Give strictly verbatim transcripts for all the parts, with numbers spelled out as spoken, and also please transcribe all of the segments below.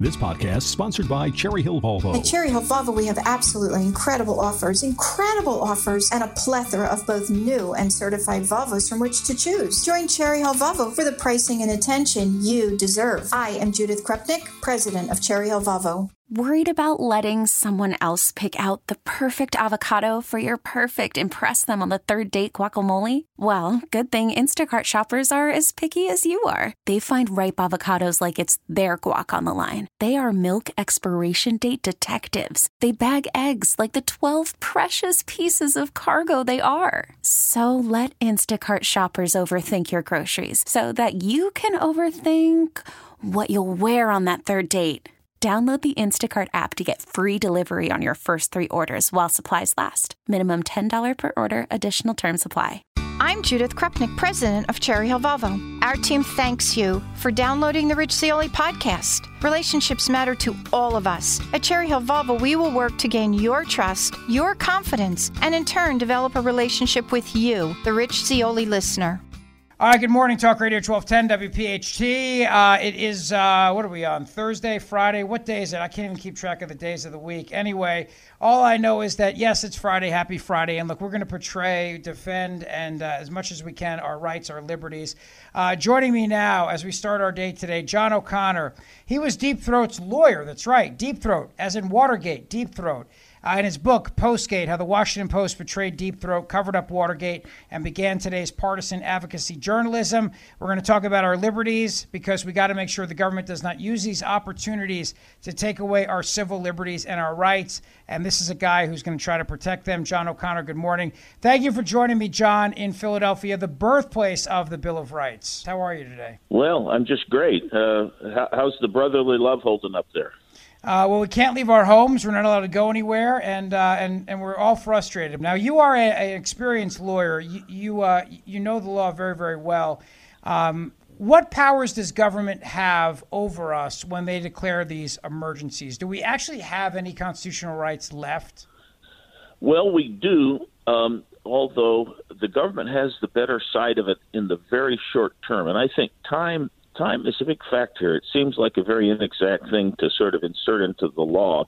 This podcast is sponsored by Cherry Hill Volvo. At Cherry Hill Volvo, we have absolutely incredible offers, incredible offers, and a plethora of both new and certified Volvos from which to choose. Join Cherry Hill Volvo for the pricing and attention you deserve. I am Judith Krupnik, president of Cherry Hill Volvo. Worried about letting someone else pick out the perfect avocado for your perfect impress them on the third date guacamole? Well, good thing Instacart shoppers are as picky as you are. They find ripe avocados like it's their guac on the line. They are milk expiration date detectives. They bag eggs like the twelve precious pieces of cargo they are. So let Instacart shoppers overthink your groceries so that you can overthink what you'll wear on that third date. Download the Instacart app to get free delivery on your first three orders while supplies last. Minimum ten dollars per order. Additional terms apply. I'm Judith Krupnik, president of Cherry Hill Volvo. Our team thanks you for downloading the Rich Zeoli podcast. Relationships matter to all of us. At Cherry Hill Volvo, we will work to gain your trust, your confidence, and in turn develop a relationship with you, the Rich Zeoli listener. All right, good morning, Talk Radio twelve ten W P H T. Uh, it is, uh, what are we on, Thursday, Friday? What day is it? I can't even keep track of the days of the week. Anyway, all I know is that, yes, it's Friday. Happy Friday. And look, we're going to portray, defend, and uh, as much as we can, our rights, our liberties. Uh, joining me now as we start our day today, John O'Connor. He was Deep Throat's lawyer. That's right, Deep Throat, as in Watergate, Deep Throat. Uh, in his book, Postgate, How the Washington Post Betrayed Deep Throat, Covered Up Watergate, and Began Today's Partisan Advocacy Journalism. We're going to talk about our liberties because we got to make sure the government does not use these opportunities to take away our civil liberties and our rights. And this is a guy who's going to try to protect them. John O'Connor, good morning. Thank you for joining me, John, in Philadelphia, the birthplace of the Bill of Rights. How are you today? Well, I'm just great. Uh, how, how's the brotherly love holding up there? Uh, well, we can't leave our homes. We're not allowed to go anywhere, and uh, and and we're all frustrated. Now, you are an experienced lawyer. You you, uh, you know the law very, very well. Um, what powers does government have over us when they declare these emergencies? Do we actually have any constitutional rights left? Well, we do, um, although the government has the better side of it in the very short term. And I think time Time is a big factor. It seems like a very inexact thing to sort of insert into the law.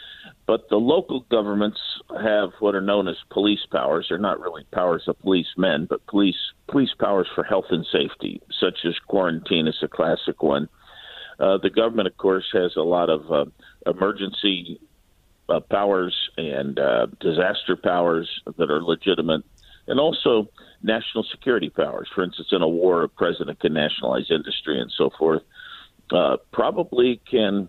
But the local governments have what are known as police powers. They're not really powers of policemen, but police police powers for health and safety, such as quarantine is a classic one. Uh, the government, of course, has a lot of uh, emergency uh, powers and uh, disaster powers that are legitimate, and also national security powers. For instance, in a war, a president can nationalize industry and so forth. Uh, probably can,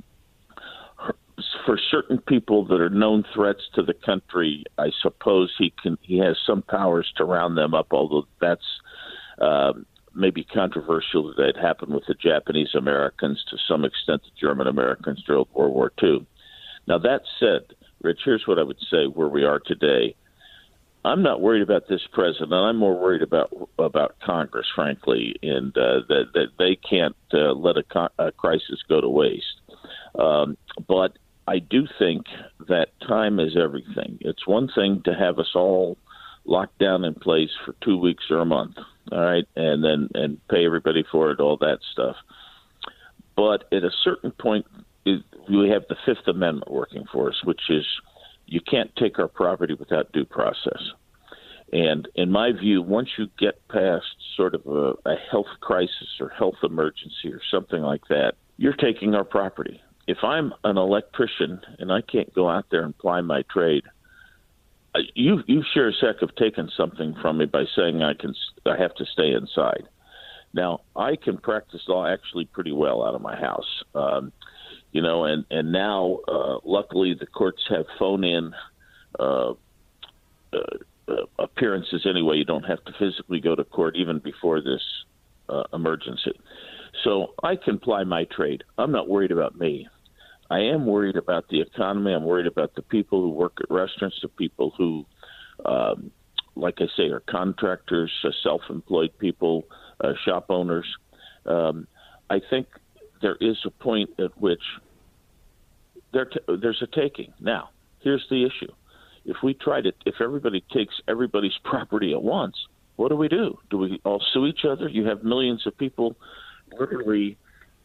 for certain people that are known threats to the country, I suppose he can. He has some powers to round them up, although that's uh, maybe controversial that it happened with the Japanese Americans, to some extent the German Americans during World War Two. Now, that said, Rich, here's what I would say where we are today. I'm not worried about this president. I'm more worried about about Congress, frankly, and uh, that, that they can't uh, let a, co- a crisis go to waste. Um, but I do think that time is everything. It's one thing to have us all locked down in place for two weeks or a month, all right, and then and pay everybody for it, all that stuff. But at a certain point, it, we have the Fifth Amendment working for us, which is you can't take our property without due process. And in my view, once you get past sort of a, a health crisis or health emergency or something like that, you're taking our property. If I'm an electrician and I can't go out there and ply my trade, you you sure as heck have taken something from me by saying I can I have to stay inside. Now, I can practice law actually pretty well out of my house. Um, You know, and, and now, uh, luckily, the courts have phone-in uh, uh, uh, appearances anyway. You don't have to physically go to court even before this uh, emergency. So I can ply my trade. I'm not worried about me. I am worried about the economy. I'm worried about the people who work at restaurants, the people who, um, like I say, are contractors, uh, self-employed people, uh, shop owners. Um, I think there is a point at which there t- there's a taking. Now, here's the issue. If we try to, if everybody takes everybody's property at once, what do we do? Do we all sue each other? You have millions of people literally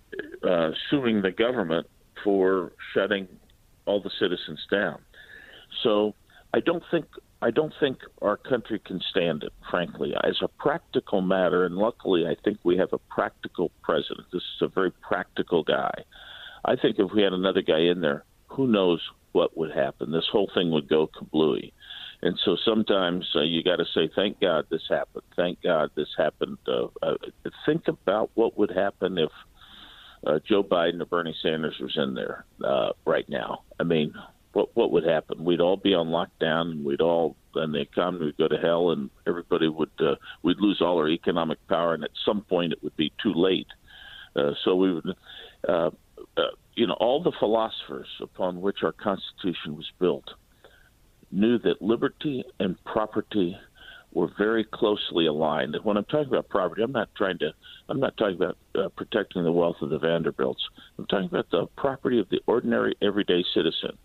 uh, suing the government for shutting all the citizens down. So I don't think I don't think our country can stand it, frankly. As a practical matter, and luckily I think we have a practical president. This is a very practical guy. I think if we had another guy in there, who knows what would happen. This whole thing would go kablooey. And so sometimes uh, you got to say, thank God this happened. Thank God this happened. Uh, uh, think about what would happen if uh, Joe Biden or Bernie Sanders was in there uh, right now. I mean, what what would happen? We'd all be on lockdown, and we'd all, and the economy would go to hell, and everybody would, uh, we'd lose all our economic power, and at some point it would be too late. Uh, so we would, uh, uh, you know, all the philosophers upon which our Constitution was built knew that liberty and property were very closely aligned. And when I'm talking about property, I'm not trying to, I'm not talking about uh, protecting the wealth of the Vanderbilts. I'm talking about the property of the ordinary, everyday citizen.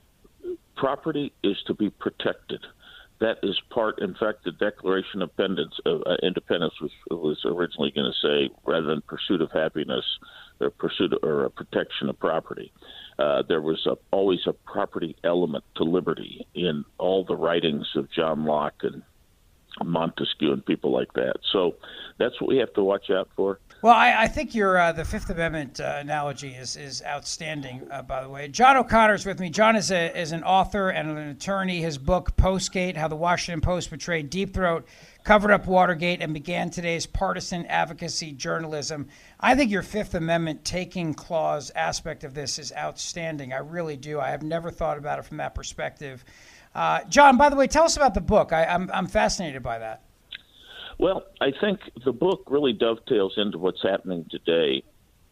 Property is to be protected. That is part, in fact, the Declaration of Independence, uh, Independence was, was originally going to say, rather than pursuit of happiness, or pursuit or a protection of property. Uh, there was a, always a property element to liberty in all the writings of John Locke and Montesquieu and people like that. So that's what we have to watch out for. Well, I, I think your uh, the Fifth Amendment uh, analogy is is outstanding. Uh, by the way, John O'Connor is with me. John is a is an author and an attorney. His book Postgate: How the Washington Post Betrayed Deep Throat, covered up Watergate, and began today's partisan advocacy journalism. I think your Fifth Amendment taking clause aspect of this is outstanding. I really do. I have never thought about it from that perspective. Uh, John, by the way, tell us about the book. I, I'm I'm fascinated by that. Well, I think the book really dovetails into what's happening today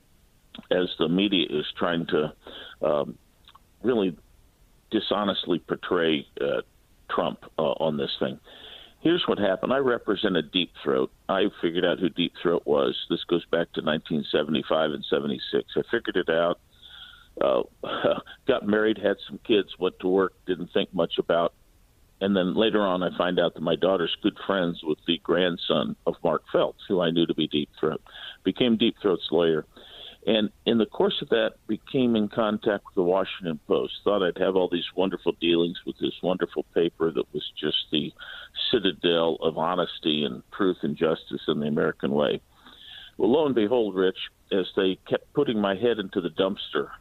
as the media is trying to um, really dishonestly portray uh, Trump uh, on this thing. Here's what happened. I represented Deep Throat. I figured out who Deep Throat was. This goes back to nineteen seventy-five and seventy-six. I figured it out, uh, got married, had some kids, went to work, didn't think much about. And then later on, I find out that my daughter's good friends with the grandson of Mark Phelps, who I knew to be Deep Throat, became Deep Throat's lawyer. And in the course of that, became in contact with the Washington Post, thought I'd have all these wonderful dealings with this wonderful paper that was just the citadel of honesty and truth and justice in the American way. Well, lo and behold, Rich, as they kept putting my head into the dumpster,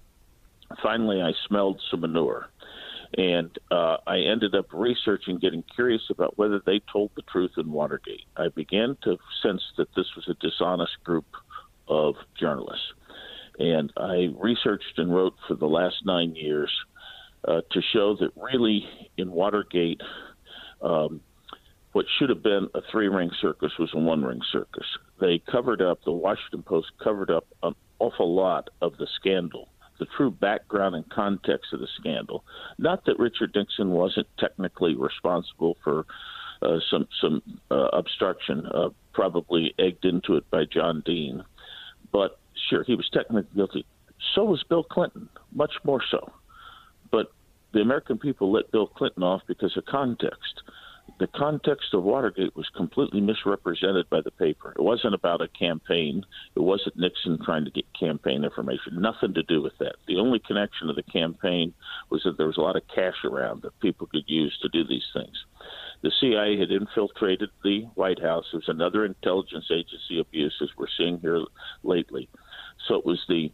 finally I smelled some manure. And uh, I ended up researching, getting curious about whether they told the truth in Watergate. I began to sense that this was a dishonest group of journalists. And I researched and wrote for the last nine years uh, to show that really in Watergate, um, what should have been a three-ring circus was a one-ring circus. They covered up, the Washington Post covered up an awful lot of the scandal, the true background and context of the scandal. Not that Richard Nixon wasn't technically responsible for uh, some some uh, obstruction, uh, probably egged into it by John Dean. But sure, he was technically guilty. So was Bill Clinton, much more so. But the American people let Bill Clinton off because of context. The context of Watergate was completely misrepresented by the paper. It wasn't about a campaign. It wasn't Nixon trying to get campaign information. Nothing to do with that. The only connection to the campaign was that there was a lot of cash around that people could use to do these things. The C I A had infiltrated the White House. It was another intelligence agency abuse, as we're seeing here lately. So it was the,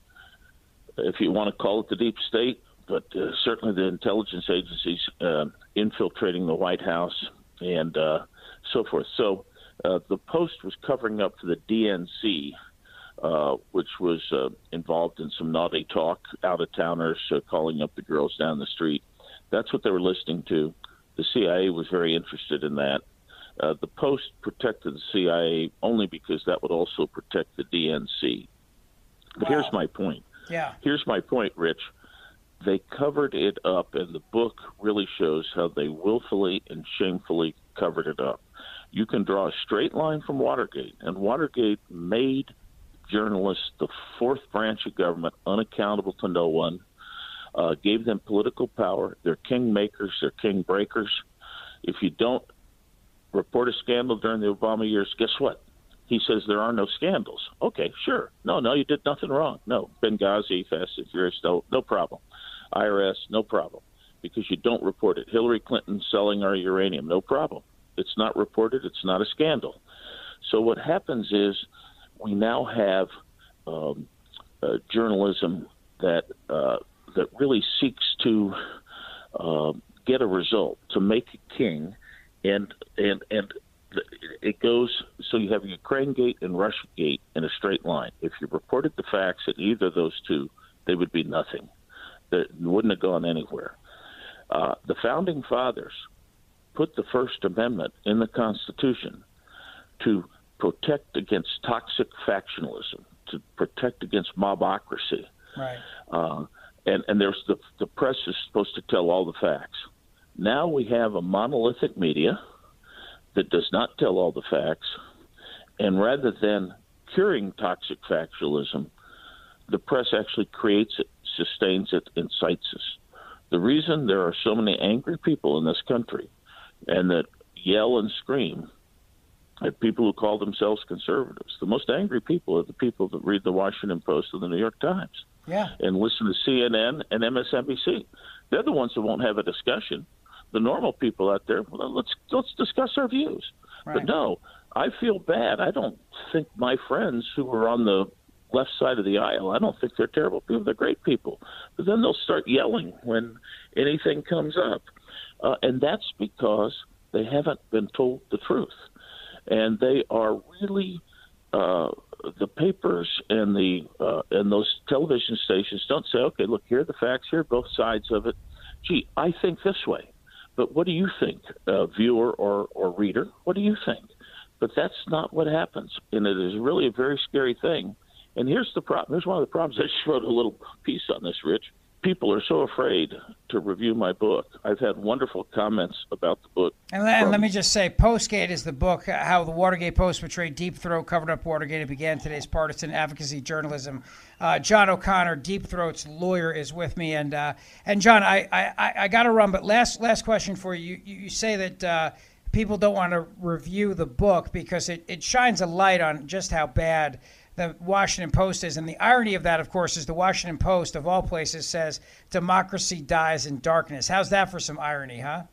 if you want to call it the deep state, but uh, certainly the intelligence agencies uh, infiltrating the White House, and uh, so forth. So uh, the Post was covering up for the D N C, uh, which was uh, involved in some naughty talk, out-of-towners uh, calling up the girls down the street. That's what they were listening to. The C I A was very interested in that. Uh, the Post protected the C I A only because that would also protect the D N C. But wow. Here's my point. Yeah. Here's my point, Rich. They covered it up, and the book really shows how they willfully and shamefully covered it up. You can draw a straight line from Watergate, and Watergate made journalists the fourth branch of government, unaccountable to no one, uh, gave them political power. They're king makers, they're king breakers. If you don't report a scandal during the Obama years, guess what? he says there are no scandals. Okay, sure. No, no, you did nothing wrong. No, Benghazi, Fast and Furious, no, no problem. I R S, no problem, because you don't report it. Hillary Clinton selling our uranium, no problem. It's not reported. It's not a scandal. So what happens is we now have um, uh, journalism that uh, that really seeks to uh, get a result, to make a king, and and and it goes, so you have Ukraine-gate and Russia-gate in a straight line. If you reported the facts at either of those two, they would be nothing. They wouldn't have gone anywhere. Uh, the Founding Fathers put the First Amendment in the Constitution to protect against toxic factionalism, to protect against mobocracy. Right. Uh, and, and there's the, the press is supposed to tell all the facts. Now we have a monolithic media that does not tell all the facts, and rather than curing toxic factualism, the press actually creates it, sustains it, incites us. The reason there are so many angry people in this country and that yell and scream at people who call themselves conservatives, the most angry people are the people that read the Washington Post and the New York Times yeah. and listen to C N N and M S N B C. They're the ones that won't have a discussion. The normal people out there, well, let's let's discuss our views. Right. But no, I feel bad. I don't think my friends who are on the left side of the aisle, I don't think they're terrible people. They're great people. But then they'll start yelling when anything comes up. Uh, and that's because they haven't been told the truth. And they are really, uh, the papers and the uh, and those television stations don't say, okay, look, here are the facts, here are both sides of it. Gee, I think this way. But what do you think, uh, viewer or, or reader? What do you think? But that's not what happens, and it is really a very scary thing. And here's the problem. Here's one of the problems. I just wrote a little piece on this, Rich. People are so afraid to review my book. I've had wonderful comments about the book. And, and let me just say, Postgate is the book, how the Watergate Post portrayed Deep Throat, covered up Watergate, and began today's partisan advocacy journalism. Uh, John O'Connor, Deep Throat's lawyer, is with me. And uh, and John, I I, I got to run, but last last question for you. You, you say that uh, people don't want to review the book because it, it shines a light on just how bad the Washington Post is. And the irony of that, of course, is the Washington Post, of all places, says democracy dies in darkness. How's that for some irony, huh?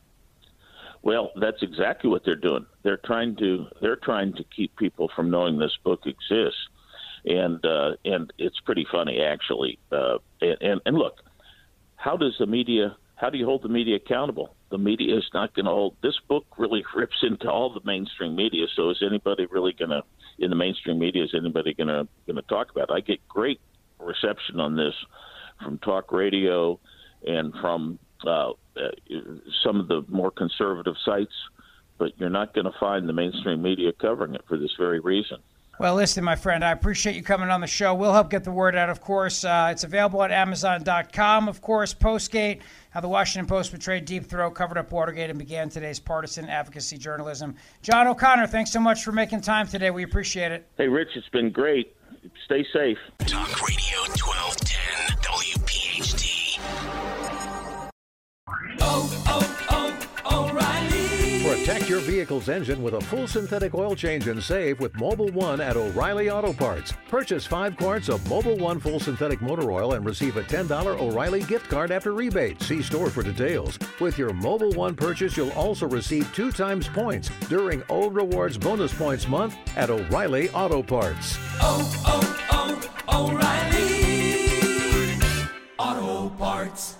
Well, that's exactly what they're doing. They're trying to they're trying to keep people from knowing this book exists, and uh, and it's pretty funny actually. Uh, and, and and look, how does the media? How do you hold the media accountable? The media is not going to hold. This book really rips into all the mainstream media. So is anybody really going to? In the mainstream media, is anybody going to going to talk about it? I get great reception on this from talk radio and from uh, uh, some of the more conservative sites, but you're not going to find the mainstream media covering it for this very reason. Well, listen, my friend, I appreciate you coming on the show. We'll help get the word out, of course. Uh, it's available at Amazon dot com, of course. Postgate, how the Washington Post portrayed Deep Throat, covered up Watergate, and began today's partisan advocacy journalism. John O'Connor, thanks so much for making time today. We appreciate it. Hey, Rich, it's been great. Stay safe. Talk Radio twelve ten W P H T. Oh, oh, oh, O'Reilly. Protect your vehicle's engine with a full synthetic oil change and save with Mobil one at O'Reilly Auto Parts. Purchase five quarts of Mobil one full synthetic motor oil and receive a ten dollars O'Reilly gift card after rebate. See store for details. With your Mobil one purchase, you'll also receive two times points during O Rewards Bonus Points Month at O'Reilly Auto Parts. Oh, oh, oh, O'Reilly Auto Parts.